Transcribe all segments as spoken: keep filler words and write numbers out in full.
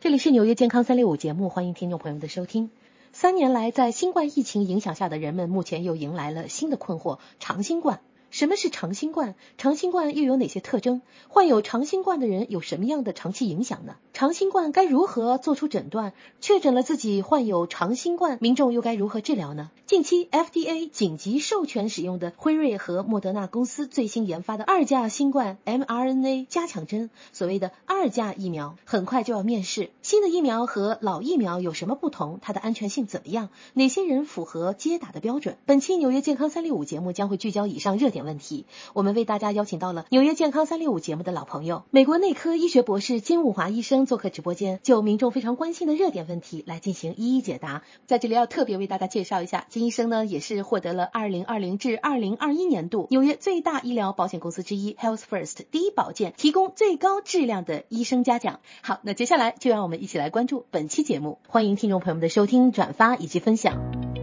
这里是纽约健康三六五节目，欢迎听众朋友的收听。三年来，在新冠疫情影响下的人们目前又迎来了新的困惑：长新冠。什么是长新冠？长新冠又有哪些特征？患有长新冠的人有什么样的长期影响呢？长新冠该如何做出诊断？确诊了自己患有长新冠，民众又该如何治疗呢？近期 F D A 紧急授权使用的辉瑞和莫德纳公司最新研发的二价新冠 mRNA 加强针，所谓的二价疫苗，很快就要面世。新的疫苗和老疫苗有什么不同？它的安全性怎么样？哪些人符合接打的标准？本期纽约健康三六五节目将会聚焦以上热点问题。我们为大家邀请到了纽约健康三六五节目的老朋友，美国内科医学博士金武华医生做客直播间，就民众非常关心的热点问题来进行一一解答。在这里要特别为大家介绍一下，金医生呢也是获得了二零二零至二零二一年度纽约最大医疗保险公司之一 Health First 第一保健提供最高质量的医生嘉奖。好，那接下来就让我们一起来关注本期节目，欢迎听众朋友们的收听、转发以及分享。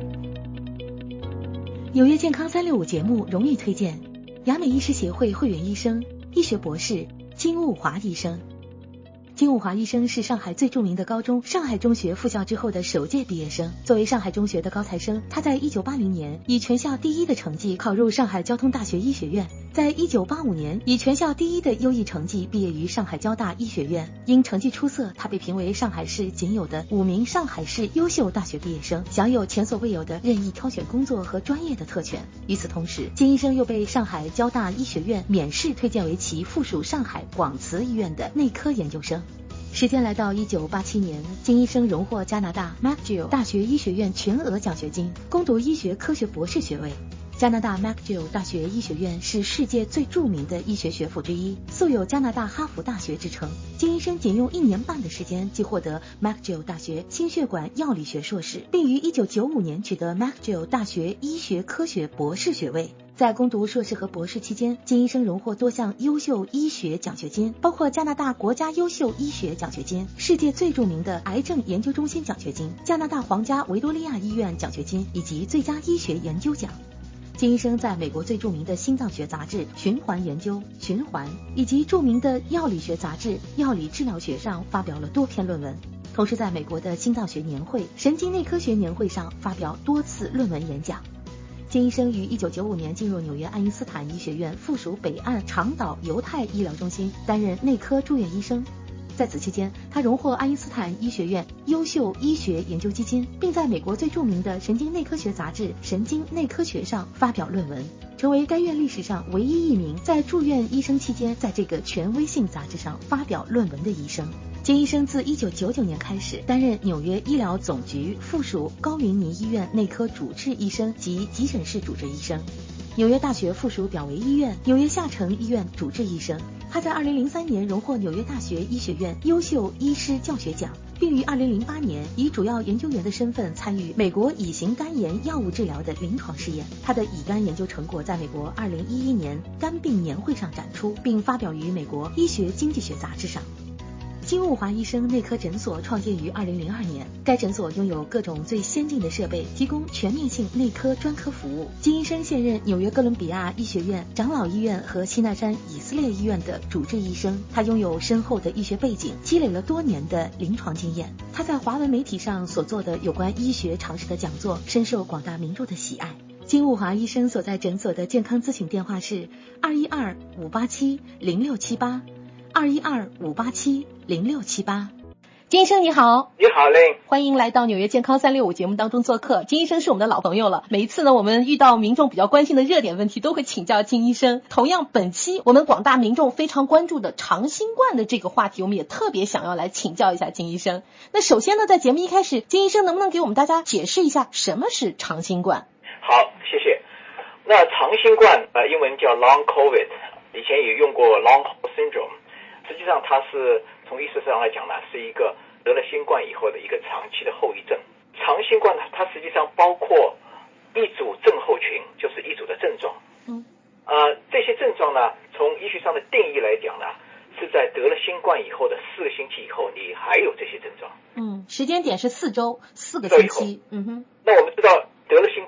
纽约健康三六五节目荣誉推荐雅美医师协会会员医生、医学博士金武华医生。金武华医生是上海最著名的高中上海中学复校之后的首届毕业生。作为上海中学的高材生，他在一九八零年以全校第一的成绩考入上海交通大学医学院，在一九八五年以全校第一的优异成绩毕业于上海交大医学院。因成绩出色，他被评为上海市仅有的五名上海市优秀大学毕业生，享有前所未有的任意挑选工作和专业的特权。与此同时，金医生又被上海交大医学院免试推荐为其附属上海广慈医院的内科研究生。时间来到一九八七年，金医生荣获加拿大 McGill 大学医学院全额奖学金，攻读医学科学博士学位。加拿大 McGill 大学医学院是世界最著名的医学学府之一，素有加拿大哈佛大学之称。金医生仅用一年半的时间即获得 McGill 大学心血管药理学硕士，并于一九九五年取得 McGill 大学医学科学博士学位。在攻读硕士和博士期间，金医生荣获多项优秀医学奖学金，包括加拿大国家优秀医学奖学金、世界最著名的癌症研究中心奖学金、加拿大皇家维多利亚医院奖学金以及最佳医学研究奖。金医生在美国最著名的心脏学杂志《循环研究》循环以及著名的药理学杂志《药理治疗学》上发表了多篇论文，同时在美国的心脏学年会、神经内科学年会上发表多次论文演讲。金医生于一九九五年进入纽约爱因斯坦医学院附属北岸长岛犹太医疗中心担任内科住院医生。在此期间，他荣获爱因斯坦医学院优秀医学研究基金，并在美国最著名的神经内科学杂志《神经内科学》上发表论文，成为该院历史上唯一一名在住院医生期间在这个权威性杂志上发表论文的医生。金医生自一九九九年开始担任纽约医疗总局附属高云尼医院内科主治医生及急诊室主治医生，纽约大学附属表维医院、纽约下城医院主治医生。他在二零零三年荣获纽约大学医学院优秀医师教学奖，并于二零零八年以主要研究员的身份参与美国乙型肝炎药物治疗的临床试验。他的乙肝研究成果在美国二零一一年肝病年会上展出，并发表于美国医学经济学杂志上。金武华医生内科诊所创建于二零零二年，该诊所拥有各种最先进的设备，提供全面性内科专科服务。金医生现任纽约哥伦比亚医学院、长老医院和西奈山以色列医院的主治医生，他拥有深厚的医学背景，积累了多年的临床经验。他在华文媒体上所做的有关医学常识的讲座，深受广大民众的喜爱。金武华医生所在诊所的健康咨询电话是二一二五八七零六七八。二一二五八七零六七八。金医生你好。 你好嘞， 欢迎来到纽约健康三六五节目当中做客。金医生是我们的老朋友了，每一次呢我们遇到民众比较关心的热点问题都会请教金医生。同样本期我们广大民众非常关注的长新冠的这个话题，我们也特别想要来请教一下金医生。那首先呢，在节目一开始，金医生能不能给我们大家解释一下什么是长新冠？ 好，谢谢。那长新冠呃英文叫 Long COVID， 以前也用过 Long Haul Syndrome，实际上它是从医学上来讲呢，是一个得了新冠以后的一个长期的后遗症。长新冠呢，它实际上包括一组症候群，就是一组的症状。嗯，呃，这些症状呢，从医学上的定义来讲呢，是在得了新冠以后的四个星期以后，你还有这些症状。 嗯，时间点是四周，四个星期。嗯哼。 那我们知道得了新冠以后，刚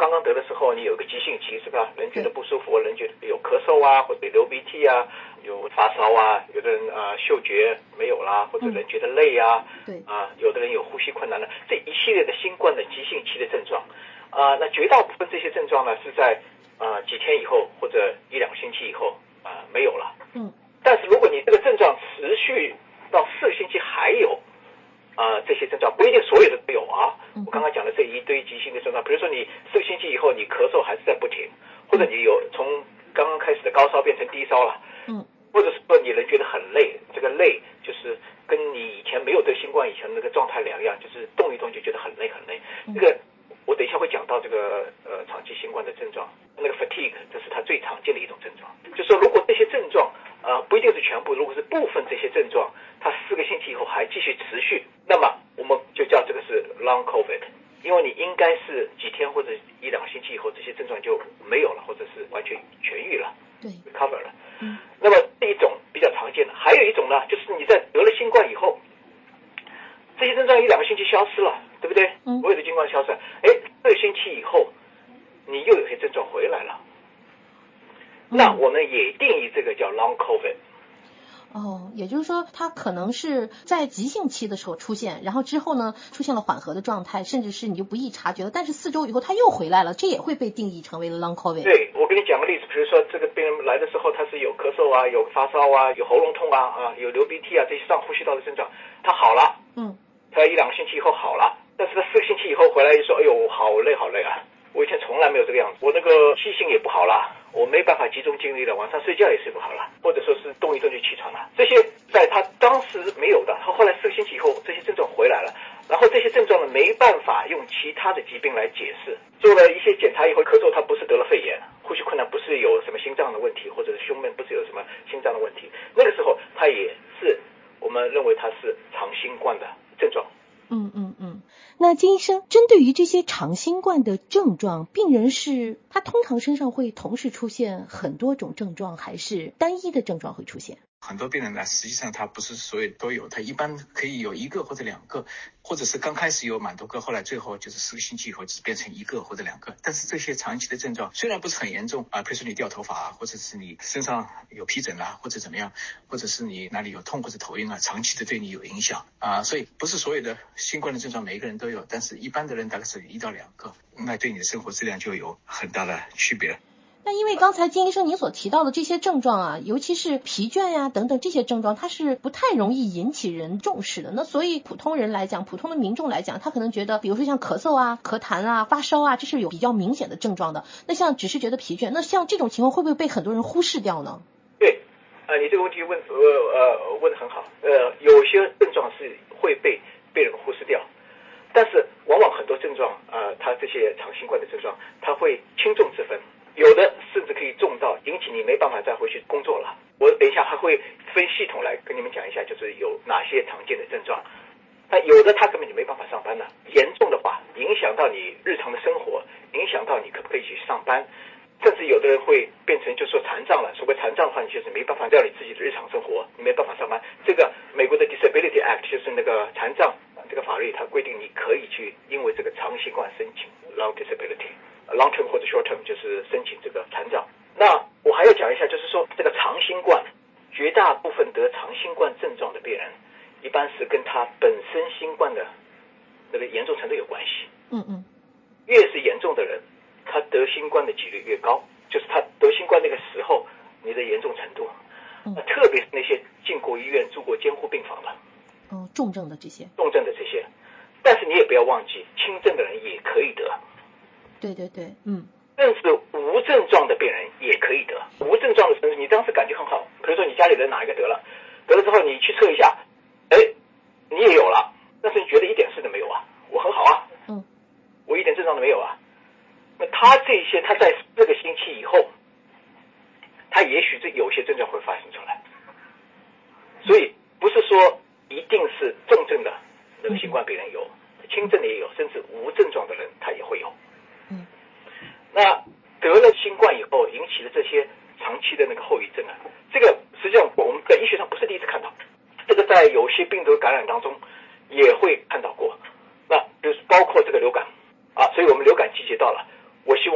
刚刚得的时候，你有一个急性期是吧？人觉得不舒服，人觉得有咳嗽啊，或者流鼻涕啊，有发烧啊，有的人啊、呃、嗅觉没有啦，或者人觉得累啊， 对啊、呃，有的人有呼吸困难了，这一系列的新冠的急性期的症状，啊、呃，那绝大部分这些症状呢是在啊、呃、几天以后或者一两个星期以后啊、呃、没有了， 嗯， 但是如果你这个症状持续到四个星期还有。啊、呃，这些症状不一定所有的都有啊。我刚刚讲的这一堆急性的症状，比如说你四个星期以后你咳嗽还是在不停，或者你有从刚刚开始的高烧变成低烧了， 嗯， 或者是说你人觉得很累，这个累就是跟你以前没有得新冠以前那个状态两样，就是动一动就觉得很累很累。 嗯、 这个我等一下会讲到这个呃长期新冠的症状，那个 fatigue 这是它最常见的一种症状。就是说如果这些症状呃不一定是全部，如果是部分这些症状，它四个星期以后还继续持续，那么我们就叫这个是 long COVID， 因为你应该是几天或者一两个星期以后这些症状就没有了，或者是完全痊愈了， 对 recover 了。 嗯， 那么这一种比较常见的，还有一种呢，就是你在得了新冠以后，这些症状一两个星期消失了，对不对？ 嗯， 所有的新冠消失了，哎，这个星期以后，你又有些症状回来了， 嗯、 那我们也定义这个叫 long COVID。 哦，也就是说它可能是在急性期的时候出现，然后之后呢出现了缓和的状态，甚至是你就不易察觉了，但是四周以后它又回来了，这也会被定义成为 long COVID。 对，我给你讲个例子，比如说这个病人来的时候他是有咳嗽啊，有发烧啊，有喉咙痛啊，啊有流鼻涕啊，这些上呼吸道的症状他好了， 嗯， 他一两个星期以后好了，但是他四个星期以后回来就说，哎呦好累好累啊，我以前从来没有这个样子，我那个记性也不好了，我没办法集中精力了，晚上睡觉也睡不好了，或者说是动一动就起床了，这些在他当时没有的，他后来四个星期以后这些症状回来了，然后这些症状呢没办法用其他的疾病来解释，做了一些检查以后，咳嗽他不是得了肺炎，呼吸困难不是有什么心脏的问题，或者是胸闷不是有什么心脏的问题，那个时候他也是我们认为他是长新冠的症状。 嗯嗯嗯，那金医生，针对于这些长新冠的症状，病人是他通常身上会同时出现很多种症状，还是单一的症状会出现？ 很多病人呢，实际上他不是所有都有，他一般可以有一个或者两个，或者是刚开始有蛮多个，后来最后就是四个星期以后只变成一个或者两个。但是这些长期的症状虽然不是很严重啊，比如说你掉头发啊，或者是你身上有皮疹啊，或者怎么样，或者是你哪里有痛或者头晕啊，长期的对你有影响啊，所以不是所有的新冠的症状每一个人都有，但是一般的人大概是一到两个，那对你的生活质量就有很大的区别。 那因为刚才金医生您所提到的这些症状啊，尤其是疲倦呀、啊、等等这些症状，它是不太容易引起人重视的。那所以普通人来讲，普通的民众来讲，他可能觉得，比如说像咳嗽啊、咳痰啊、发烧啊，这是有比较明显的症状的。那像只是觉得疲倦，那像这种情况会不会被很多人忽视掉呢？ 对，呃，你这个问题问呃呃问得很好。呃，有些症状是会被被人忽视掉，但是往往很多症状啊、呃，它这些长新冠的症状，它会轻重之分。有的甚至可以重到引起你没办法再回去工作了。我等一下还会分系统来跟你们讲一下，就是有哪些常见的症状。那有的他根本就没办法上班了，严重的话影响到你日常的生活，影响到你可不可以去上班，甚至有的人会变成就说残障了。所谓残障的话，你就是没办法料理自己的日常生活，你没办法上班。这个美国的 Disability Act 就是那个残障这个法律，它规定你可以去因为这个长新冠申请 long disability。long term 或者 short term 就是申请这个残障。那我还要讲一下，就是说这个长新冠，绝大部分得长新冠症状的病人，一般是跟他本身新冠的那个严重程度有关系。 嗯嗯， 越是严重的人，他得新冠的几率越高，就是他得新冠那个时候，你的严重程度。嗯，特别是那些进过医院、住过监护病房的， 哦，重症的这些， 重症的这些。但是你也不要忘记，轻症的人也可以得。 对对对，嗯， 甚至无症状的病人也可以得。无症状的时候，你当时感觉很好，比如说你家里人哪一个得了，得了之后你去测一下，哎，你也有了，但是你觉得一点事都没有啊，我很好啊， 嗯， 我一点症状都没有啊。那他这些，他在四个星期以后，他也许这有些症状会发生出来，所以不是说一定是重症的那个新冠病人有，轻症的也有，甚至无症状的人他也会有。 嗯， 那得了新冠以后引起的这些长期的那个后遗症啊，这个实际上我们在医学上不是第一次看到，这个在有些病毒感染当中也会看到过。那就是包括这个流感啊，所以我们流感季节到了，我希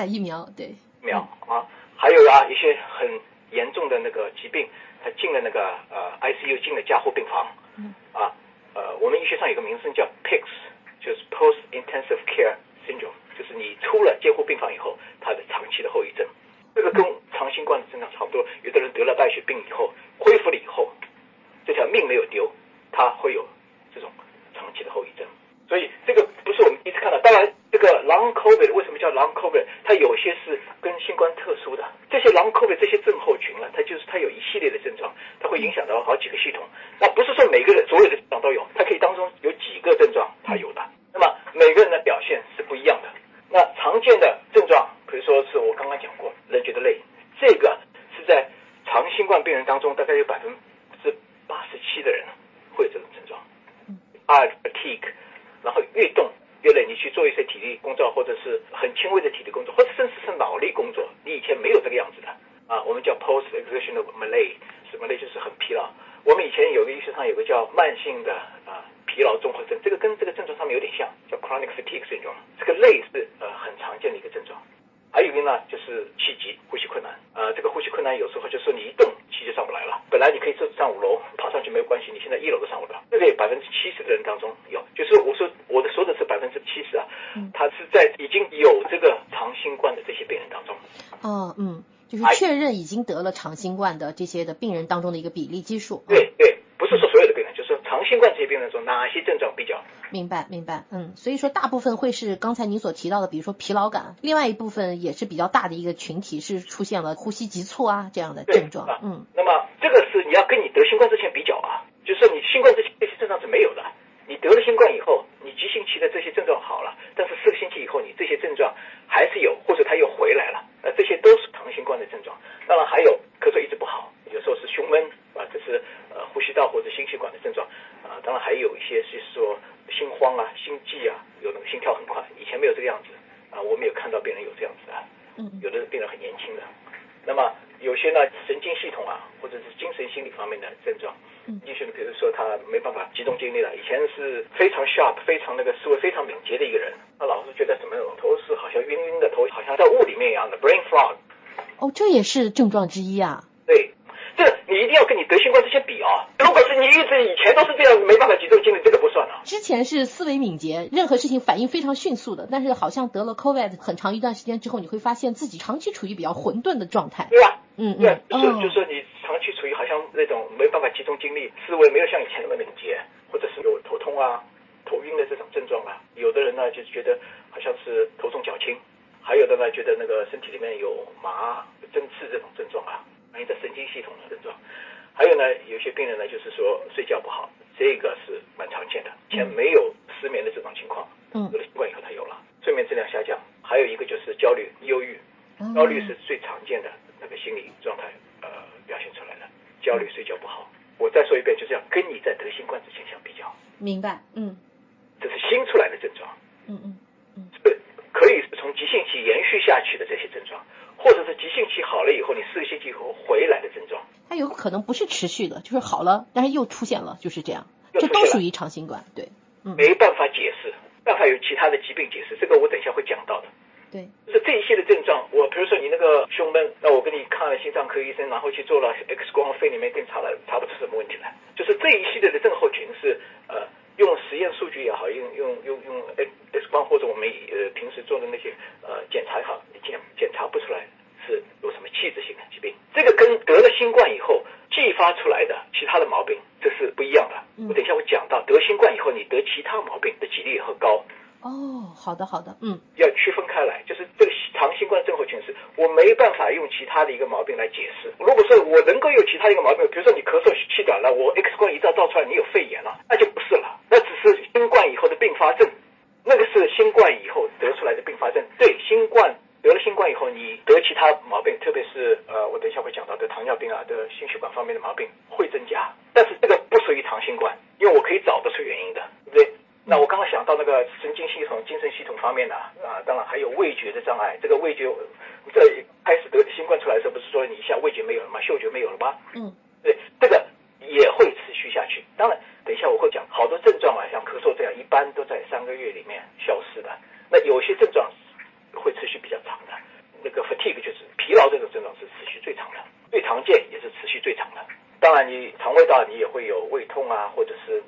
疫苗，对， 疫苗啊，还有啊一些很严重的那个疾病，他进了那个呃 I C U， 进了加护病房， 嗯啊呃我们医学上有个名称叫 P I C S， 就是 Post Intensive Care Syndrome， 就是你出了监护病房以后，它的长期的后遗症。这个跟长新冠的症状差不多，有的人得了败血病以后，恢复了以后，这条命没有丢，他会有这种长期的后遗症。所以这个不是我们第一次看到。当然，这个 Long COVID 为什么叫 Long COVID？ 它有些是跟新冠特殊的。这些 Long COVID 这些症候群呢，它就是它有一系列的症状，它会影响到好几个系统。那不是说每个人所有的症状都有，它可以当中有几个症状它有的。那么每个人的表现是不一样的。那常见的症状，比如说是我刚刚讲过，人觉得累，这个是在长新冠病人当中大概有百分之八十七的人会有这种症状。啊 fatigue， 然后越动越累，你去做一些体力工作，或者是很轻微的体力工作，或者甚至是脑力工作，你以前没有这个样子的啊。我们叫 post exertional malaise， 什么累就是很疲劳。我们以前有个医学上有个叫慢性的啊疲劳综合症，这个跟这个症状上面有点像，叫 chronic fatigue syndrome。这个累是呃很常见的一个症状。还有一个呢，就是气急，呼吸困难。呃，这个呼吸困难有时候就是说你一动气就上不来了。本来你可以上五楼，爬上去没有关系，你现在一楼都上不了。这个百分之七十的人当中有，就是我说我的说的是百分之七十啊，他是在已经有这个长新冠的这些病人当中。 哦，嗯，就是确认已经得了长新冠的这些的病人当中的一个比例基数。 对对，不是说所有的病人，就是说长新冠这些病人中哪些症状比较。 明白明白，嗯，所以说大部分会是刚才您所提到的，比如说疲劳感，另外一部分也是比较大的一个群体是出现了呼吸急促啊这样的症状。 啊、 嗯， 那么这个是你要跟你得新冠之前比较啊，就是说你新冠这些这些症状是没有的，你得了新冠以后，你急性期的这些症状好了，但是四个星期以后你这些症状还是有，或者它又回来了，呃，这些都是长新冠的症状。当然还有咳嗽一直不好，有时候是胸闷啊，这是呃呼吸道或者心血管的症状啊。当然还有一些是说心慌啊、心悸啊，有那个心跳很快，以前没有这个样子啊，我们有看到病人有这样子啊，有的病人很年轻的。那么有些呢神经系统啊，或者是精神心理方面的症状，也许比如说他没办法集中精力了，以前是非常 sharp 非常那个思维非常敏捷的一个人，他老是觉得什么头是好像晕晕的，头好像在雾里面一样的 brain fog。 哦，这也是症状之一啊。 对，这你一定要跟你得新冠这些比啊。如果是你一直以前都是这样没办法集中精力，这个不算啊。 之前是思维敏捷，任何事情反应非常迅速的，但是好像得了 COVID 很长一段时间之后，你会发现自己长期处于比较混沌的状态。 对吧？ 嗯嗯， 对，就是、 哦、 就是说你长期处于好像那种没办法集中精力，思维没有像以前那么敏捷，或者是有头痛啊、头晕的这种症状啊。有的人呢就是觉得好像是头重脚轻，还有的呢觉得那个身体里面有麻、针刺这种症状啊，反映在神经系统的症状。还有呢，有些病人呢就是说睡觉不好，这个是蛮常见的，以前没有失眠的这种情况， 嗯， 有了新冠以后他有了，睡眠质量下降。还有一个就是焦虑、忧郁，焦虑是最常见的那个心理状态呃表现出来的，焦虑、睡觉不好。我再说一遍，就是要跟你在得新冠之前相比较。 明白，嗯， 这是新出来的症状， 嗯嗯嗯， 是可以是从急性期延续下去的这些症状，或者是急性期好了以后，你四个星期以后回来的症状。 它有可能不是持续的，就是好了，但是又出现了，就是这样， 这都属于长新冠，对，嗯， 没办法解释，办法有其他的疾病解释，这个我等一下会讲到的。 对， 就是这一系列症状，我比如说你那个胸闷，那我跟你看了心脏科医生，然后去做了 X 光、肺里面检查了，查不出什么问题来。就是这一系列的症候群是呃用实验数据也好，用用用用 X 光或者我们呃平时做的那些呃检查也好，你检检查不出来是有什么器质性的疾病。这个跟得了新冠以后继发出来的其他的毛病这是不一样的。我等一下会讲到得新冠以后你得其他毛病的几率也很高。 哦，好的好的，嗯， 要区分开来，就是这个长新冠症候群是我没办法用其他的一个毛病来解释。如果说我能够有其他的一个毛病，比如说你咳嗽气短了，我 X 光一照照出来你有肺炎了，那就不是了，那只是新冠以后的并发症，那个是新冠以后得出来的并发症。对，新冠得了新冠以后你得其他毛病，特别是呃我等一下会讲到的糖尿病啊的心血管方面的毛病会增加，但是这个不属于长新冠，因为我可以找得出原因的，对不对？那我刚刚想到那个神经系统、精神系统方面的啊，当然还有味觉的障碍。这个味觉，这开始得新冠出来的时候，不是说你一下味觉没有了吗？嗅觉没有了吗？ 嗯， 对，这个也会持续下去。当然，等一下我会讲好多症状啊，像咳嗽这样，一般都在三个月里面消失的。那有些症状会持续比较长的，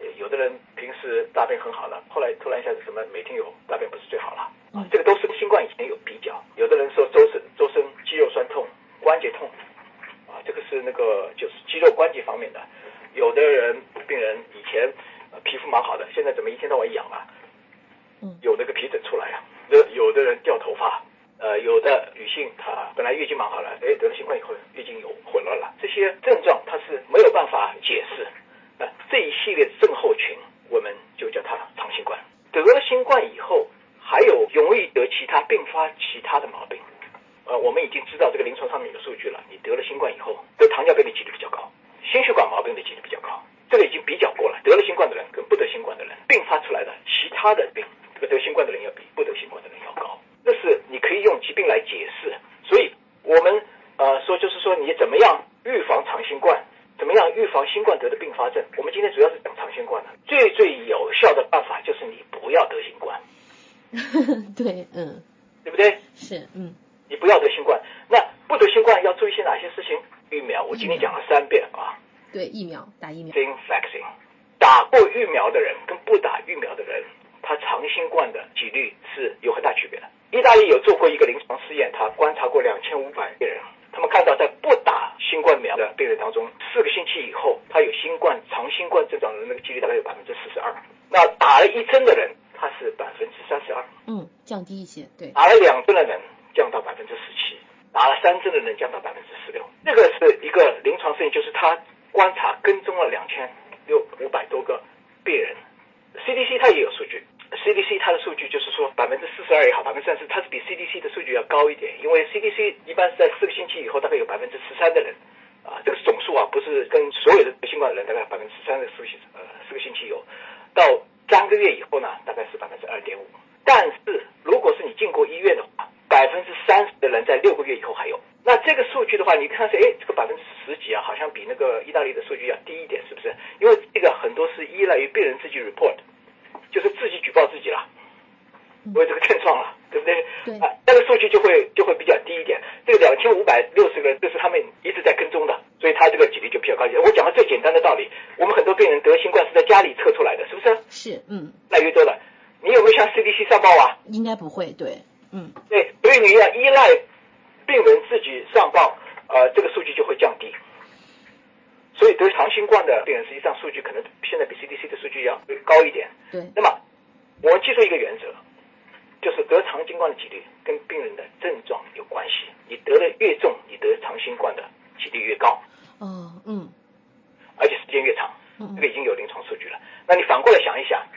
有的人平时大便很好了，后来突然一下子什么每天有大便不是最好了啊，这个都是跟新冠以前有比较。有的人说周身周身肌肉酸痛、关节痛啊，这个是那个就是肌肉关节方面的。有的人病人以前、呃、皮肤蛮好的，现在怎么一天到晚痒啊？有那个皮疹出来啊，有的人掉头发。呃，有的女性她本来月经蛮好了，哎，得了新冠以后月经有混乱了，这些症状它是没有办法解释。呃，这一系列症候群我们就叫它长新冠。得了新冠以后，还有容易得其他并发其他的毛病。呃，我们已经知道这个临床上面有数据了，你得了新冠以后，得糖尿病的几率比较高，心血管毛病的几率比较高，这个已经比较过了。得了新冠的人跟不得新冠的人并发出来的其他的病，这个得新冠的人要比不得新冠的人要高。这是你可以用疾病来解释，所以我们呃说就是说你怎么样预防长新冠，怎么样预防新冠得的并发症。我们今天主要是讲长新冠的，最最有效的办法就是你不要得新冠。 对，嗯， 对不对？ 是，嗯， 你不要得新冠。那不得新冠要注意些哪些事情？疫苗，我今天讲了三遍啊。 对，疫苗，打疫苗。 vaccine， 打过疫苗的人跟不打疫苗的人，他长新冠的几率是有很大区别的。意大利有做过一个临床试验，他观察过两千五百个人，他们看到在不打新冠苗的病人当中，四个星期以后，他有新冠长新冠症状的那个几率大概有百分之四十二。那打了一针的人，他是百分之三十二， 嗯，降低一些，对。 打了两针的人降到百分之十七，打了三针的人降到百分之十六。这个是一个临床试验，就是他观察跟踪了两千六五百多个病人。C D C 它也有数据。C D C 它的数据就是说百分之四十二也好，百分之三十，它是比 C D C 的数据要高一点，因为 C D C 一般是在四个星期以后大概有百分之十三的人，啊，这个是总数啊，不是跟所有的新冠的人大概百分之十三的数据，呃，四个星期有，到三个月以后呢，大概是百分之二点五。但是如果是你进过医院的话，百分之三十的人在六个月以后还有。那这个数据的话，你看是哎，这个百分之十几啊，好像比那个意大利的数据要低一点，是不是？因为这个很多是依赖于病人自己 report。就是自己举报自己了，我有这个症状了，对不对？ 对啊，那个数据就会就会比较低一点。这个两千五百六十个人，这是他们一直在跟踪的，所以他这个几率就比较高一点。我讲的最简单的道理，我们很多病人得新冠是在家里测出来的，是不是？ 是，嗯。 越来越多了，你有没有向 C D C 上报啊？ 应该不会，对，嗯。 对，所以你要依赖病人自己上报，呃，这个数据就会降低。所以得长新冠的病人，实际上数据可能现在比 C D C 的数据要高一点。 对。 那么我们记住一个原则，就是得长新冠的几率跟病人的症状有关系。你得的越重，你得长新冠的几率越高。 哦，嗯。 而且时间越长， 嗯， 这个已经有临床数据了。那你反过来想一想，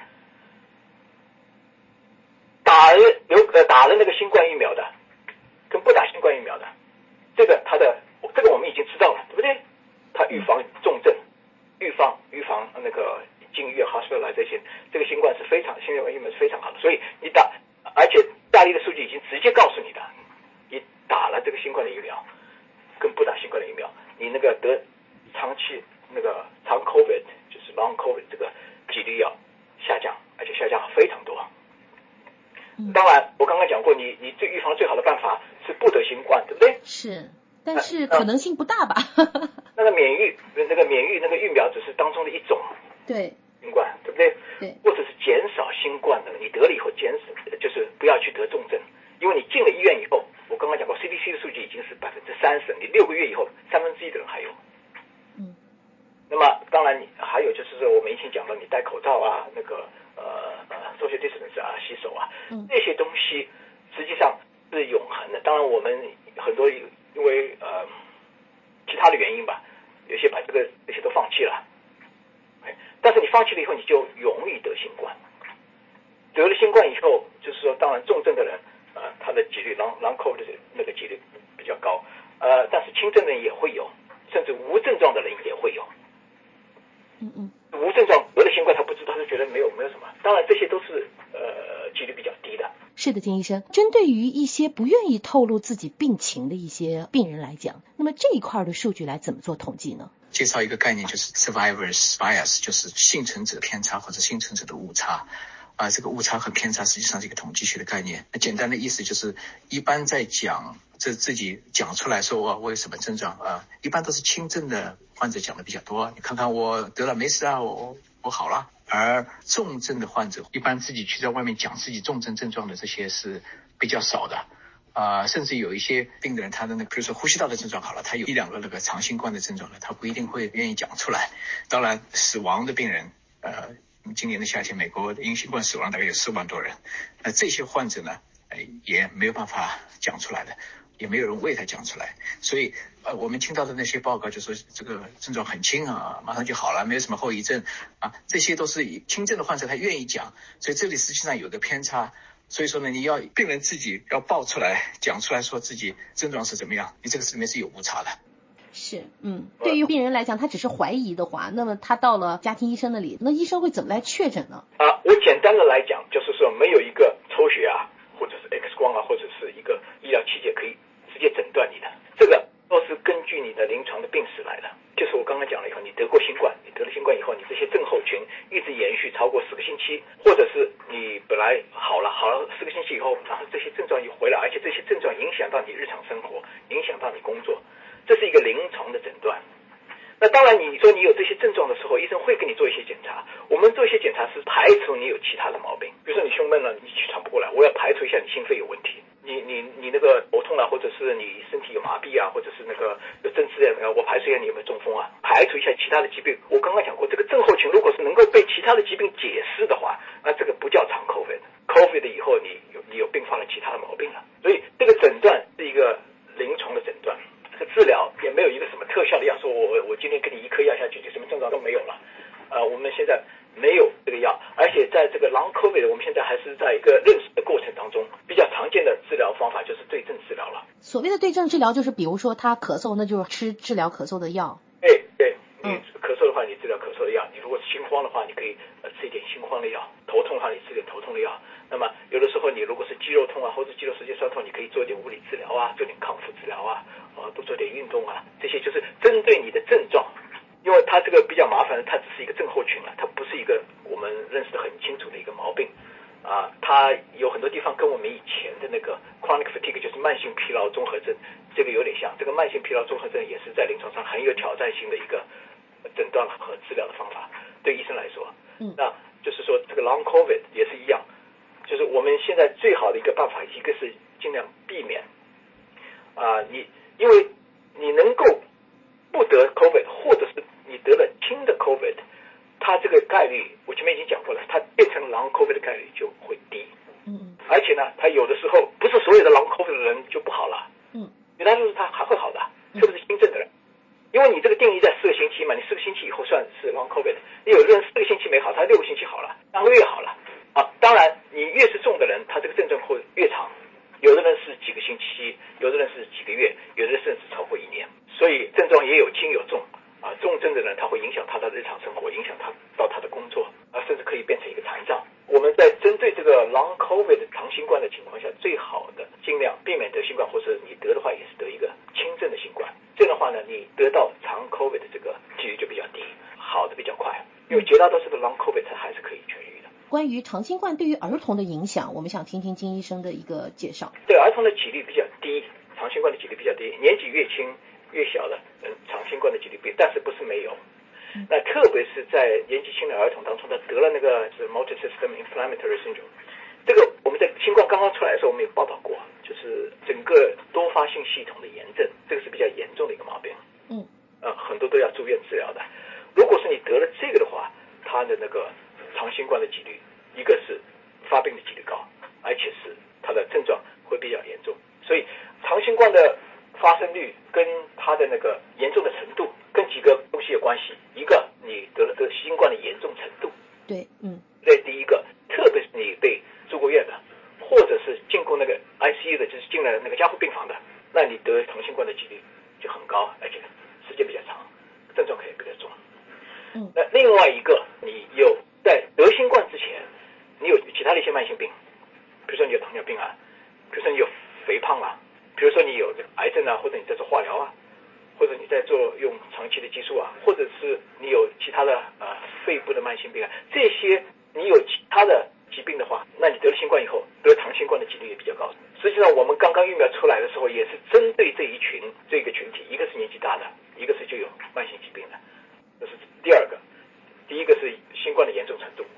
打了有呃打了那个新冠疫苗的，跟不打新冠疫苗的，这个它的这个我们已经知道了，对不对？它预防重症，预防预防那个进医院 hospitalization， 这个新冠是非常新冠疫苗是非常好的，所以你打，而且意大利的数据已经直接告诉你的，你打了这个新冠的疫苗，跟不打新冠的疫苗，你那个得长期那个长 COVID 就是 long COVID 这个几率要下降，而且下降非常多。当然，我刚刚讲过，你你最预防最好的办法是不得新冠，对不对？ 是。但是可能性不大吧。 那个免疫，那个免疫那个疫苗只是当中的一种。 对。 新冠，对不对？ 对。 或者是减少新冠的，你得了以后减少，就是不要去得重症，因为你进了医院以后，我刚刚讲过 C D C 的数据已经是百分之三十，你六个月以后三分之一的人还有。 嗯。 那么当然你还有就是说我们以前讲了，你戴口罩啊，那个呃呃 social distance 啊，洗手啊， 嗯， 这些东西实际上是永恒的。当然我们很多因为呃其他的原因吧，有些把这个这些都放弃了，但是你放弃了以后，你就容易得新冠。得了新冠以后，就是说，当然重症的人，呃，他的几率 long long COVID 的那个几率比较高，呃，但是轻症的人也会有，甚至无症状的人也会有。 嗯嗯。 无症状得了新冠，他不知道，他就觉得没有没有什么。当然，这些都是呃几率比较低的。 是的，金医生，针对于一些不愿意透露自己病情的一些病人来讲，那么这一块的数据来怎么做统计呢？ 介绍一个概念，就是 survivor's bias， 就是幸存者偏差或者幸存者的误差。啊、呃，这个误差和偏差实际上是一个统计学的概念。简单的意思就是，一般在讲这自己讲出来说我我有什么症状啊、呃，一般都是轻症的患者讲的比较多。你看看我得了没事啊，我我好了。 而重症的患者一般自己去在外面讲自己重症症状的这些是比较少的。啊、呃，甚至有一些病人，他的那个，比如说呼吸道的症状好了，他有一两个那个长新冠的症状了，他不一定会愿意讲出来。当然，死亡的病人，呃，今年的夏天，美国的因新冠死亡大概有四万多人，那这些患者呢，呃，也没有办法讲出来的，也没有人为他讲出来。所以，呃，我们听到的那些报告就说这个症状很轻啊，马上就好了，没有什么后遗症啊，这些都是轻症的患者他愿意讲，所以这里实际上有个偏差。所以说呢，你要病人自己要报出来讲出来说自己症状是怎么样，你这个里面是有误差的。 是，嗯，对于病人来讲，他只是怀疑的话，那么他到了家庭医生那里，那医生会怎么来确诊呢？ 啊，我简单的来讲，就是说没有一个抽血啊，或者是 X 光啊，或者是一个医疗器械可以直接诊断你的，这个都是根据你的临床的病史来的。就是我刚刚讲了以后，你得过新冠，你得了新冠以后，你这些症候群一直延续超过四个星期，或者是你本来好了好了四个星期以后，然后这些症状又回来，而且这些症状影响到你日常生活，影响到你工作，这是一个临床的诊断。那当然你说你有这些症状的时候，医生会给你做一些检查，我们做一些检查是排除你有其他的毛病，比如说你胸闷了，你喘不过来，我要排除一下你心肺有问题，你你你那个头痛啊，或者是你身体有麻痹啊，或者是那个有针刺啊，我排除一下你有没有中风啊，排除一下其他的疾病。我刚刚讲过，这个症候群如果是能够被其他的疾病解释的话，那这个不叫长 COVID。COVID 以后你有你有并发了其他的毛病了，所以这个诊断是一个临床的诊断。这个治疗也没有一个什么特效的药，说我我今天给你一颗药下去，就什么症状都没有了。呃，我们现在没有这个药，而且在这个 Long COVID， 我们现在还是在一个认识的过程当中，比较常见的治疗方法就是对症治疗了。 所谓的对症治疗，就是比如说他咳嗽，那就是吃治疗咳嗽的药。 对对，你咳嗽的话，你治疗咳嗽的药；你如果是心慌的话，你可以呃吃一点心慌的药；头痛的话，你吃点头痛的药。那么有的时候你如果是肌肉痛啊，或者肌肉神经酸痛，你可以做一点物理治疗啊，做点康复治疗啊，啊，多做点运动啊，这些就是针对你的症状。因为它这个比较麻烦，它只是一个症候群了，它不是一个我们认识的很清楚的一个毛病啊。它有很多地方跟我们以前的那个 chronic fatigue 就是慢性疲劳综合症这个有点像。这个慢性疲劳综合症也是在临床上很有挑战性的一个诊断和治疗的方法，对医生来说。 嗯， 那就是说这个 long COVID 也是一样，就是我们现在最好的一个办法，一个是尽量避免啊，你因为你能够不得 COVID， 或者是你得了轻的 COVID， 它这个概率我前面已经讲过了，它变成 long COVID 的概率就会低。 嗯， 而且呢，它有的时候不是所有的 long COVID 的人就不好了。 嗯， 原来就是他还会好的，特别是轻症的人。因为你这个定义在四个星期嘛，你四个星期以后算是 long COVID， 有的人四个星期没好，他六个星期好了，两个月好了啊。当然，你越是重的人，他这个症状会越长，有的人是几个星期，有的人是几个月，有的人甚至超过一年。所以症状也有轻有重啊，重症的人他会影响他的日常生活，影响他到他的工作啊，甚至可以变成一个残障。我们在针对这个 long COVID 长新冠的情况下，最好的尽量避免得新冠，或者你得的话也是得一个轻症的新冠。这样的话呢，你得到长 COVID 的这个几率就比较低，好的比较快，因为绝大多数的 long COVID 它还是可以痊愈的。 关于长新冠对于儿童的影响，我们想听听金医生的一个介绍。 对儿童的几率比较低，长新冠的几率比较低，年纪越轻越小的人长新冠的几率低，但是不是没有。那特别是在年纪轻的儿童当中，他得了那个是 multi-system inflammatory syndrome， 这个我们在新冠刚刚出来的时候，我们有报道过，就是整个多发性系统的炎症，这个是比较严重的一个毛病。 嗯， 呃，很多都要住院治疗的。如果是你得了这个的话，它的那个长新冠的几率，一个是发病的几率高，而且是它的症状会比较严重。所以长新冠的发生率跟它的那个严重的程度跟几个东西有关系。一个，你得了这个新冠的严重程度。 对，嗯。 这第一个，特别是你被住过院的，或者是进过那个 I C U 的，就是进了那个加护病房的，那你得长新冠的几率就很高，而且时间比较长，症状可以比较重。 嗯。 那另外一个，你有在得新冠之前，你有其他的一些慢性病，比如说你有糖尿病啊，比如说你有肥胖啊，比如说你有癌症啊，或者你在做化疗啊，或者你在做用长期的激素啊，或者是你有其他的呃肺部的慢性病啊，这些你有其他的疾病的话，那你得了新冠以后得长新冠的几率也比较高。实际上我们刚刚疫苗出来的时候，也是针对这一群这个群体，一个是年纪大的，一个是就有慢性疾病的，这是第二个。第一个是新冠的严重程度，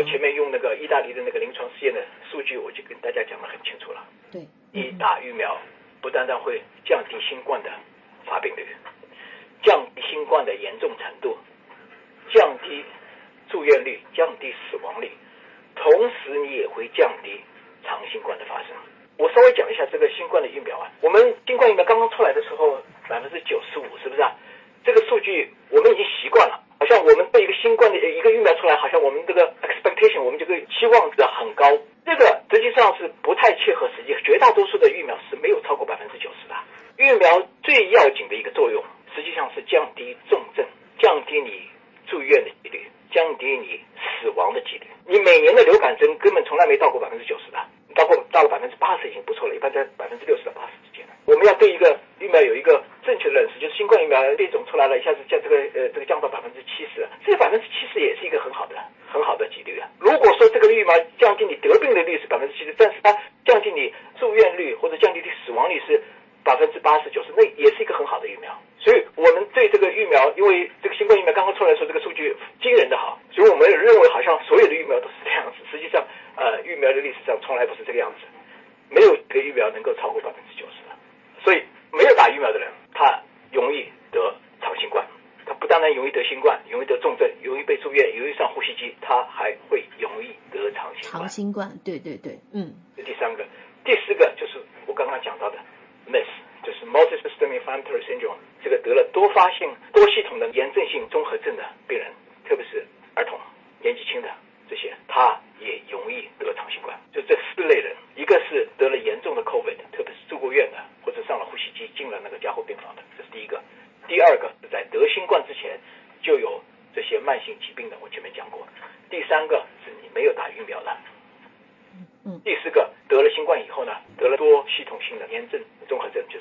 我前面用那个意大利的那个临床试验的数据，我就跟大家讲得很清楚了。 对， 你打疫苗不单单会降低新冠的发病率，降低新冠的严重程度，降低住院率，降低死亡率，同时你也会降低长新冠的发生。我稍微讲一下这个新冠的疫苗啊，我们新冠疫苗刚刚出来的时候百分之九十五，是不是啊？这个数据我们已经习惯了，好像我们对一个新冠的一个疫苗出来，好像我们这个 expectation 我们这个期望值很高，这个实际上是不太切合实际，绝大多数的疫苗是没有超过百分之九十的。疫苗最要紧的一个作用，实际上是降低重症，降低你住院的几率，降低你死亡的几率。你每年的流感针根本从来没到过百分之九十的，到过到了百分之八十已经不错了，一般在百分之六十到八十之间。我们要对一个疫苗有一个正确的认识，就是新冠疫苗变种出来了，一下子降这个呃这个降到百分之七十，这个百分之七十也是一个很好的很好的几率啊。如果说这个疫苗降低你得病的率是百分之七十，但是它降低你住院率或者降低你死亡率是百分之八十九十，那也是一个很好的疫苗。所以我们对这个疫苗，因为这个新冠疫苗刚刚出来的时候，这个数据惊人的好，所以我们认为好像所有的疫苗都是这样子。实际上，呃，疫苗的历史上从来不是这个样子，没有一个疫苗能够超过百分之九十的。所以没有打疫苗的人，他容易得长新冠。他不单单容易得新冠，容易得重症，容易被住院，容易上呼吸机，他还会容易得长新冠。 长新冠，对对对，嗯。 这第三个，第四个就是我刚刚讲到的 M I S， 就是 Multisystem Inflammatory Syndrome， 这个得了多发性多系统的炎症性综合症的病人，特别是儿童、年纪轻的这些，他也容易得长新冠。就这四类人，一个是得了严重的 COVID， 特别是住过院的，或者上了呼吸机进了那个加护病房的，这是第一个。第二个是在得新冠之前就有这些慢性疾病的，我前面讲过。第三个是你没有打疫苗的。 嗯。 第四个得了新冠以后呢，得了多系统性的炎症综合症，就是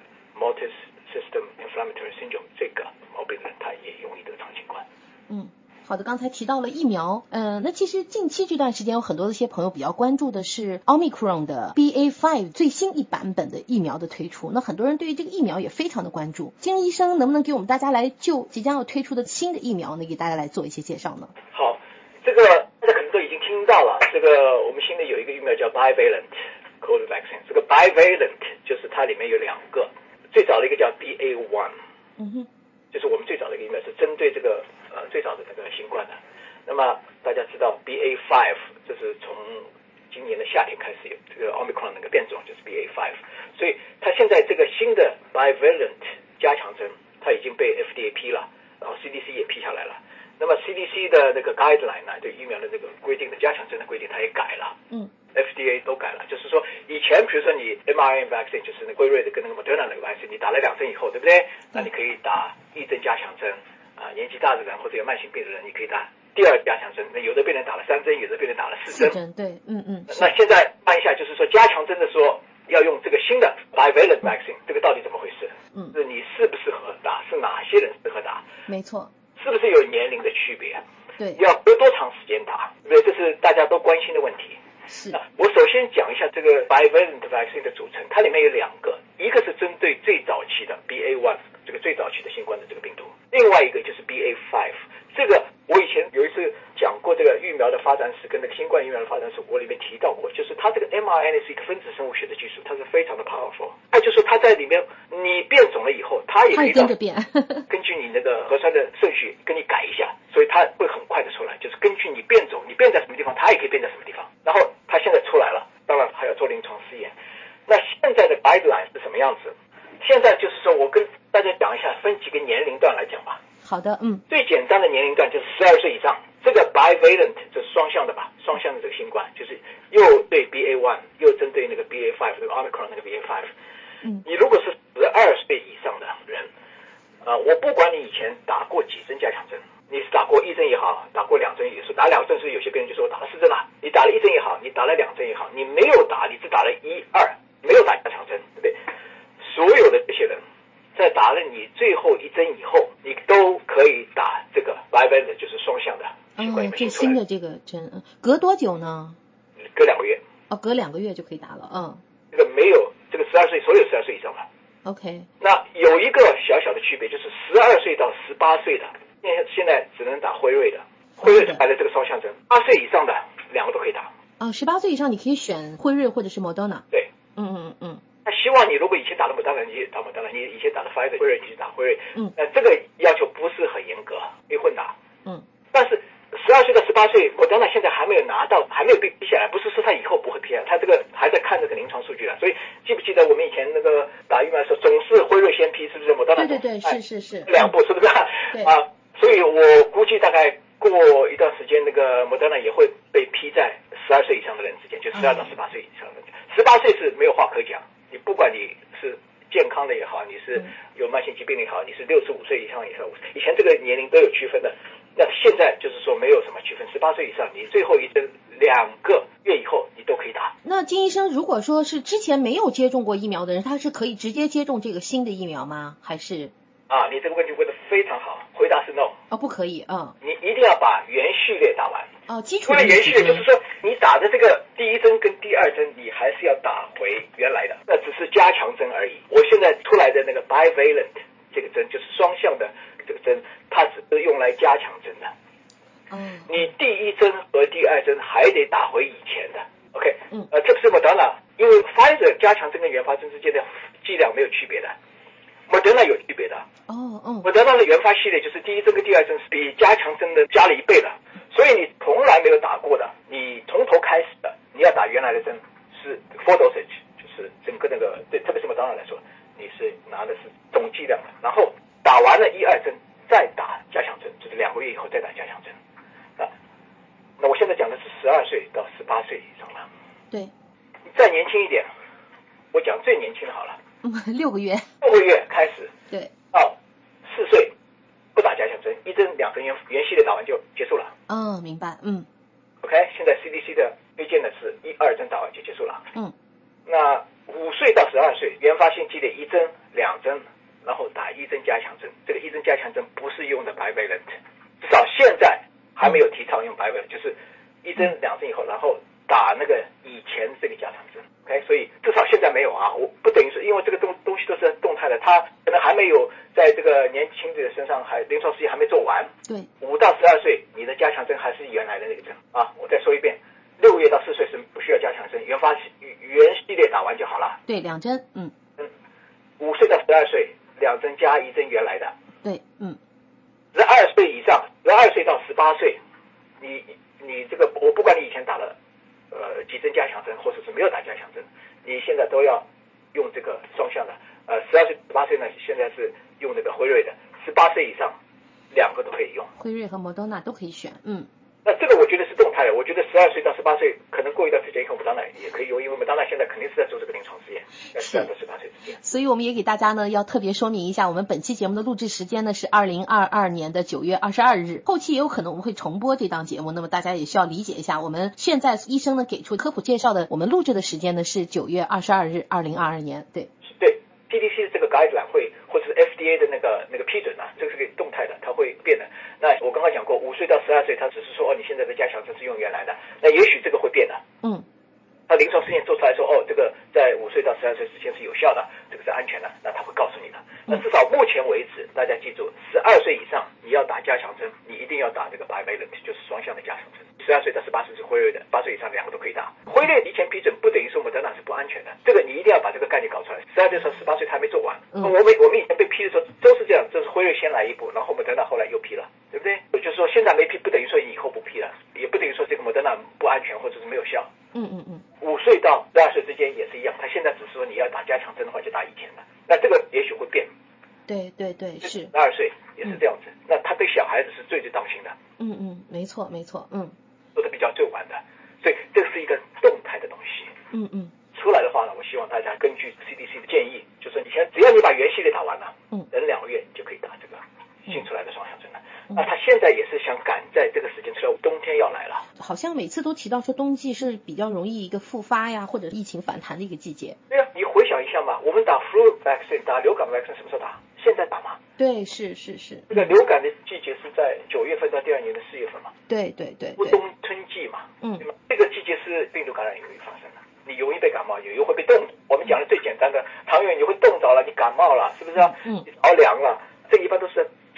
Multisystem Inflammatory Syndrome， 这个毛病人他也容易得长新冠。 嗯。好的，刚才提到了疫苗，呃，那其实近期这段时间有很多的一些朋友比较关注的是 Omicron 的 B A 五 最新一版本的疫苗的推出，那很多人对于这个疫苗也非常的关注。金医生能不能给我们大家来就即将要推出的新的疫苗呢，给大家来做一些介绍呢？ 好，这个大家可能都已经听到了，这个我们现在有一个疫苗叫 Bivalent COVID Vaccine， 这个 Bivalent 就是它里面有两个，最早的一个叫 B A 一， 嗯哼， 就是我们最早的一个疫苗是针对这个呃最早的那个新冠的。那么大家知道 B A 五 就是从今年的夏天开始有这个 Omicron 那个变种，就是 B A 五， 所以它现在这个新的 Bivalent 加强针它已经被 F D A 批了，然后 C D C 也批下来了。那么 C D C 的那个 guideline 呢，对疫苗的那个规定的加强针的规定它也改了，嗯 ，F D A 都改了，就是说以前比如说你 M R N A vaccine 就是那辉瑞的跟那个 Moderna 那个 vaccine， 你打了两针以后，对不对？那你可以打一针加强针啊，年纪大的人或者有慢性病的人，你可以打第二加强针。那有的病人打了三针，有的病人打了四针。 四针，对，嗯嗯。 那现在看一下，就是说加强针的时候要用这个新的 Bivalent vaccine， 这个到底怎么回事？嗯，是你适不适合打？是哪些人适合打？ 没错。 是不是有年龄的区别？ 对， 要隔多长时间打？对，这是大家都关心的问题。 是。 我首先讲一下这个 Bivalent vaccine 的组成，它里面有两个，一个是针对最早期的 B A 一， 这个最早期的新冠的这个病毒，另外一个就是 B A 五。这个我以前有一次讲过这个疫苗的发展史跟那个新冠疫苗的发展史，我里面提到过，就是它这个 M R N A 是一个分子生物学的技术，它是非常的 powerful。它就是它在里面你变种了以后，它也可以跟着变， 根据你那个核酸的顺序跟你改一下，所以它会很快的出来，就是根据你变种，你变在什么地方，它也可以变在什么地方。然后它现在出来了，当然还要做临床试验。那现在的 guideline 是什么样子？现在就是说我跟大家讲一下，分几个年龄段来讲吧。 好的，嗯， 最简单的年龄段就是十二岁以上，这个 bivalent 就是双向的吧，双向的这个新冠，就是又对 B A 一， 又针对那个 B A 五 那个 Omicron 那个 B A 五。嗯，你如果是十二岁以上的人，啊、呃，我不管你以前打过几针加强针，你是打过一针也好，打过两针也是，打两针是有些病人就说我打了四针了，你打了一针也好，你打了两针也好，你没有打，你只打了一二，没有打加强针，对不对？所有的这些人。在打了你最后一针以后，你都可以打这个 bivalent， 就是双向的新冠疫苗。 最新的这个针，隔多久呢？ 隔两个月。 哦，隔两个月就可以打了，嗯。 这个没有，这个十二岁，所有十二岁以上的。 OK。 那有一个小小的区别，就是十二岁到十八岁的，现在现在只能打辉瑞的， 辉瑞出来的这个双向针，八岁以上的两个都可以打。 哦，十八岁以上你可以选辉瑞或者是 Moderna。 对， 嗯嗯嗯。 他希望你如果以前打了 Moderna， 你打 Moderna， 你以前打了 Pfizer 辉瑞，你去打辉瑞。 嗯。 呃，这个要求不是很严格，可以混打。 嗯。 但是十二岁到十八岁 Moderna 现在还没有拿到，还没有被批下来，不是说他以后不会批啊，他这个还在看这个临床数据了。所以记不记得我们以前那个打疫苗的时候，总是辉瑞先批，是不是 ？Moderna 对对对，是是是。 两步是不是？ 对啊，所以我估计大概过一段时间，那个 Moderna 也会被批在十二岁以上的人之间，就十二到十八岁以上的人。十八岁是没有话可讲，你不管你是健康的也好，你是有慢性疾病也好，你是六十五岁以上也好，以前这个年龄都有区分的。那现在就是说没有什么区分，十八岁以上，你最后一针两个月以后你都可以打。 那金医生，如果说是之前没有接种过疫苗的人，他是可以直接接种这个新的疫苗吗？还是？ 啊，你这个问题问得非常好，回答是 no。 哦，不可以，嗯。 你一定要把原序列打完。 哦，基础的。 因为原序列就是说，你打的这个第一针跟第二针，你还是要打回原来的，那只是加强针而已。我现在出来的那个 bivalent 这个针就是双向的这个针，它只是用来加强针的。 嗯。 你第一针和第二针还得打回以前的 ，OK？ 嗯。 呃，特别是 Moderna， 因为 Pfizer 加强针跟原发针之间的剂量没有区别的。Moderna 有区别的。 哦哦。 Moderna的原发系列就是第一针跟第二针是比加强针的加了一倍的，所以你从来没有打过的，你从头开始的，你要打原来的针是 full dosage， 就是整个那个对，特别是 Moderna 来说，你是拿的是总剂量的，然后打完了一二针再打加强针，就是两个月以后再打加强针。啊，那我现在讲的是十二岁到十八岁以上了。 对。 再年轻一点，我讲最年轻的好了。 嗯，六个月。 六个月开始。 对。 到四岁不打加强针，一针两针原原系列打完就结束了。 嗯，明白。嗯。 OK， 现在 C D C 的推荐的是一二针打完就结束了。 嗯。 那五岁到十二岁，原发性系列一针两针，然后打一针加强针。这个一针加强针不是用的 bivalent， 至少现在还没有提倡用 bivalent，、嗯、就是一针两针以后，然后打那个以前这个加强针。OK， 所以至少现在没有啊，我不等于是因为这个东东西都是动态的，它可能还没有在这个年轻的身上还临床实验还没做完。 对。 五到十二岁，你的加强针还是原来的那个针啊。我再说一遍，六个月到四岁是不需要加强针，原发原系列打完就好了。 对，两针，嗯。 嗯。五岁到十二岁，两针加一针原来的。 对，嗯。 十二岁以上，十二岁到十八岁，你你这个我不管你以前打了。呃，几针加强针，或者是没有打加强针，你现在都要用这个双向的。呃，十二岁、十八岁呢，现在是用这个辉瑞的，十八岁以上两个都可以用。 辉瑞和 Moderna 都可以选，嗯。 那这个我觉得是动态的，我觉得十二岁到十八岁可能过一段时间以后 Moderna 也可以用，因为 Moderna 现在肯定是在做这个临床试验，在十二到十八岁之间。 所以我们也给大家呢要特别说明一下，我们本期节目的录制时间呢是二零二二年的九月二十二日，后期也有可能我们会重播这档节目，那么大家也需要理解一下，我们现在医生呢给出科普介绍的，我们录制的时间呢是九月二十二日，二零二二年，对。 对 ，C D C 这个 guideline 会，或者是 F D A 的那个那个批准啊，这个是个动态的，它会变的。那我刚刚讲过，五岁到十二岁，它只是说哦，你现在的加强针是用原来的，那也许这个会变的。 嗯。 它临床试验做出来说，哦，这个在五岁到十二岁之间是有效的，这个是安全的，那他会告诉你的。那至少目前为止，大家记住，十二岁以上你要打加强针，你一定要打这个 bivalent， 就是双向的加强针。十二岁到十八岁是辉瑞的，八岁以上两个都可以打。辉瑞提前批准不等于说Moderna是不安全的，这个你一定要把这个概念搞出来。十二岁到十八岁他还没做完，嗯、我们我们以前被批的时候都是这样，就是辉瑞先来一步，然后Moderna后来又批了，对不对？就是说现在没批不等于说以后不批了，也不等于说这个Moderna不安全或者是没有效。 嗯嗯嗯。 五岁到十二岁之间也是一样，他现在只是说你要打加强针的话就打以前的，那这个也许会变。 对对对，是。 十二岁也是这样子、嗯，那他对小孩子是最最当心的。 嗯嗯，没错没错，嗯。 做的比较最晚的，所以这是一个动态的东西。 嗯嗯。 出来的话呢，我希望大家根据 C D C 的建议，就是以前只要你把原系列打完了， 嗯， 等两个月你就可以打这个新出来的双向针了。嗯、那他现在也是想赶在这个时间出来，冬天要来了。 好像每次都提到说冬季是比较容易一个复发呀，或者疫情反弹的一个季节。 对啊，你回想一下嘛，我们打 flu vaccine 打流感 vaccine 什么时候打？现在打嘛。 对，是是是。 这个流感的季节是在九月份到第二年的四月份嘛。 对对对对。 冬春季嘛。 嗯。 对吗？这个季节是病毒感染容易发生的，你容易被感冒，也又会被冻。我们讲的最简单的，唐远你会冻着了，你感冒了，是不是啊？ 嗯。 你着凉了，这一般都是秋冬季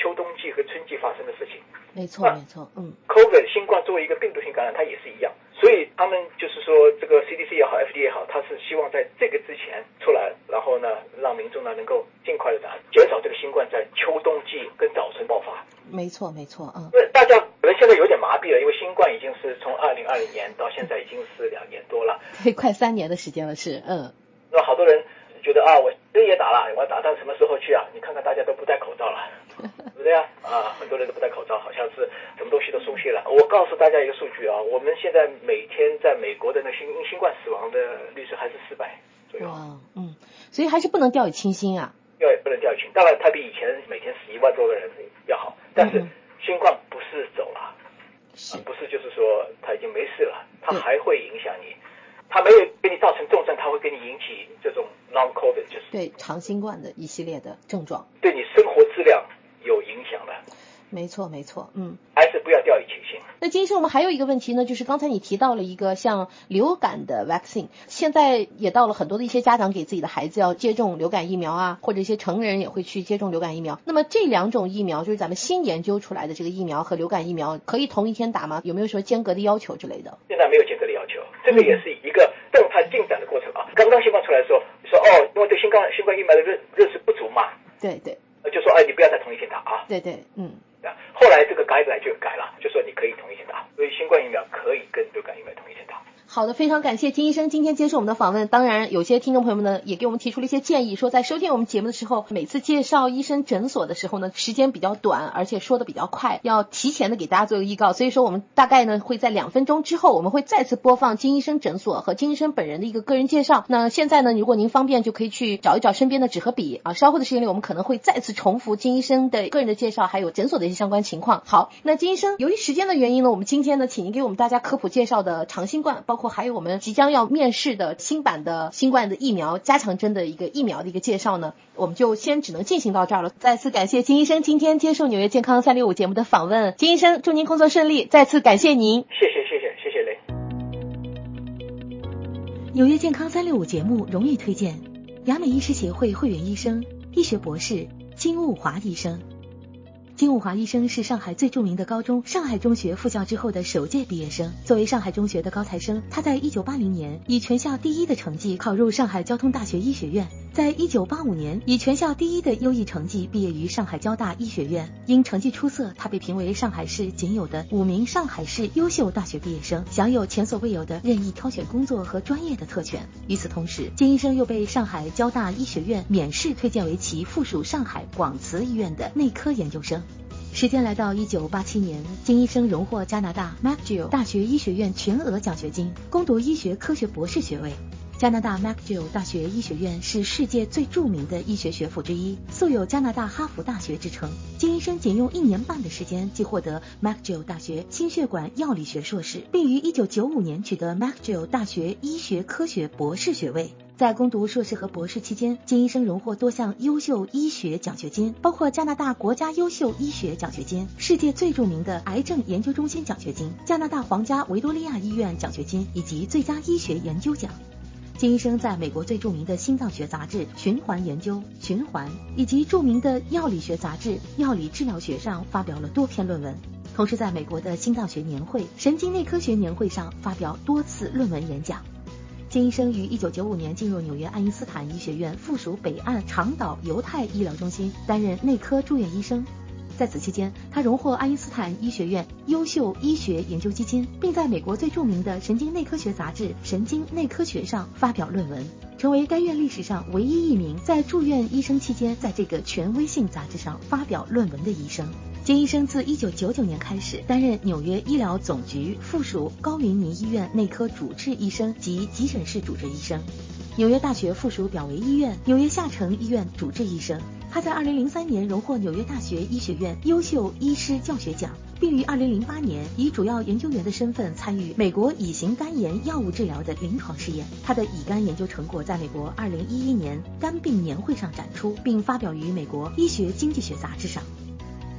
季和春季发生的事情。 没错没错，嗯 ，COVID 新冠作为一个病毒性感染，它也是一样，所以他们就是说，这个 C D C 也好 ，F D A 也好，它是希望在这个之前出来，然后呢，让民众呢能够尽快的减少这个新冠在秋冬季跟早春爆发。 没错没错，嗯， 因为大家可能现在有点麻痹了，因为新冠已经是从二零二零年到现在已经是两年多了， 对，快三年的时间了，是，嗯， 那好多人觉得啊，我针也打了，我要打到什么时候去啊？你看看大家都不戴口罩了，对不对啊？啊，很多人都不戴口罩，好像是什么东西都松懈了。我告诉大家一个数据啊，我们现在每天在美国的那新因新冠死亡的率是还是四百左右。 哇，嗯，所以还是不能掉以轻心啊。 要也不能掉以轻心，当然它比以前每天死一万多个人要好，但是新冠不是走了， 是、 啊、不是就是说它已经没事了，它还会影响你。它没有给你造成重症，它会给你引起这种 long COVID， 就是对长新冠的一系列的症状， 对你生活质量有影响的。 没错没错，嗯， 还是不要掉以轻心。 那金医生，我们还有一个问题呢，就是刚才你提到了一个像流感的 vaccine， 现在也到了很多的一些家长给自己的孩子要接种流感疫苗啊，或者一些成人也会去接种流感疫苗。那么这两种疫苗，就是咱们新研究出来的这个疫苗和流感疫苗，可以同一天打吗？有没有说间隔的要求之类的？ 现在没有间隔的要求，这个也是一个动态进展的过程啊。刚刚新冠出来的时候，说哦，因为对新冠新冠疫苗的认认识不足嘛， 对对， 就说哎，你不要在同一天打啊。 对对，嗯。 后来这个改来就改了，就说你可以同一天打，所以新冠疫苗可以跟流感疫苗同一天打。 好的，非常感谢金医生今天接受我们的访问。当然有些听众朋友们呢也给我们提出了一些建议，说在收听我们节目的时候，每次介绍医生诊所的时候呢时间比较短，而且说的比较快，要提前的给大家做个预告，所以说我们大概呢会在两分钟之后我们会再次播放金医生诊所和金医生本人的一个个人介绍。那现在呢如果您方便就可以去找一找身边的纸和笔啊，稍后的时间里我们可能会再次重复金医生的个人的介绍还有诊所的一些相关情况。好，那金医生由于时间的原因呢，我们今天呢请您给我们大家科普介绍的长新冠，包括还有我们即将要面世的新版的新冠的疫苗加强针的一个疫苗的一个介绍呢，我们就先只能进行到这儿了。再次感谢金医生今天接受纽约健康三六五节目的访问，金医生祝您工作顺利，再次感谢您。 谢谢谢谢谢谢雷。 纽约健康三六五节目荣誉推荐雅美医师协会会员医生、医学博士金悟华医生。金悟华医生是上海最著名的高中上海中学复校之后的首届毕业生。作为上海中学的高材生，他在一九八零年以全校第一的成绩考入上海交通大学医学院，在一九八五年以全校第一的优异成绩毕业于上海交大医学院。因成绩出色，他被评为上海市仅有的五名上海市优秀大学毕业生，享有前所未有的任意挑选工作和专业的特权。与此同时，金医生又被上海交大医学院免试推荐为其附属上海广慈医院的内科研究生。时间来到一九八七年，金医生荣获加拿大 McGill 大学医学院全额奖学金，攻读医学科学博士学位。加拿大 McGill 大学医学院是世界最著名的医学学府之一，素有加拿大哈佛大学之称。金医生仅用一年半的时间即获得 McGill 大学心血管药理学硕士，并于一九九五年取得 McGill 大学医学科学博士学位。在攻读硕士和博士期间，金医生荣获多项优秀医学奖学金，包括加拿大国家优秀医学奖学金、世界最著名的癌症研究中心奖学金、加拿大皇家维多利亚医院奖学金以及最佳医学研究奖。金医生在美国最著名的心脏学杂志《循环研究》循环以及著名的药理学杂志《药理治疗学》上发表了多篇论文，同时在美国的心脏学年会、神经内科学年会上发表多次论文演讲。金医生于一九九五年进入纽约爱因斯坦医学院附属北岸长岛犹太医疗中心担任内科住院医生。在此期间，他荣获爱因斯坦医学院优秀医学研究基金，并在美国最著名的神经内科学杂志《神经内科学》上发表论文，成为该院历史上唯一一名在住院医生期间在这个权威性杂志上发表论文的医生。金医生自一九九九年开始担任纽约医疗总局附属高明尼医院内科主治医生及急诊室主治医生，纽约大学附属表维医院、纽约下城医院主治医生。他在二零零三年荣获纽约大学医学院优秀医师教学奖，并于二零零八年以主要研究员的身份参与美国乙型肝炎药物治疗的临床试验。他的乙肝研究成果在美国二零一一年肝病年会上展出，并发表于美国医学经济学杂志上。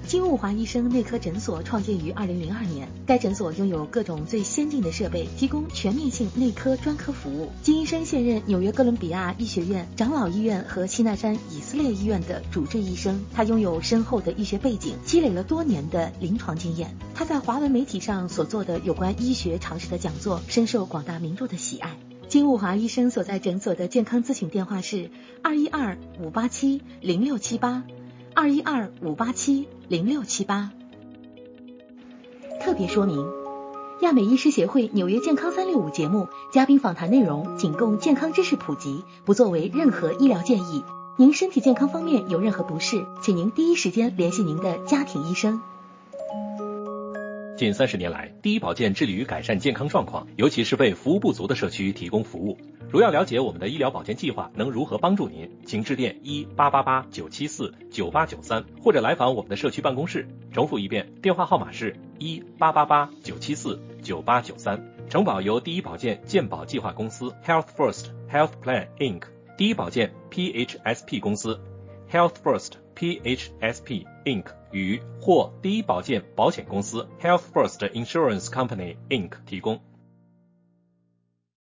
金物华医生内科诊所创建于二零零二年，该诊所拥有各种最先进的设备，提供全面性内科专科服务。金医生现任纽约哥伦比亚医学院、长老医院和西奈山以色列医院的主治医生，他拥有深厚的医学背景，积累了多年的临床经验。他在华文媒体上所做的有关医学常识的讲座，深受广大民众的喜爱。金物华医生所在诊所的健康咨询电话是二一二五八七零六七八。二一二五八七零六七八。特别说明：亚美医师协会纽约健康三六五节目嘉宾访谈内容仅供健康知识普及，不作为任何医疗建议。您身体健康方面有任何不适，请您第一时间联系您的家庭医生。 近三十年来，第一保健致力于改善健康状况，尤其是为服务不足的社区提供服务。如要了解我们的医疗保健计划能如何帮助您，请致电一八八八九七四九八九三，或者来访我们的社区办公室。重复一遍，电话号码是一八八八九七四九八九三。承保由第一保健健保计划公司 Health First Health Plan Incorporated 第一保健 P H S P 公司 Health First P H S P Incorporated 与或第一保健保险公司 Health First Insurance Company Incorporated 提供。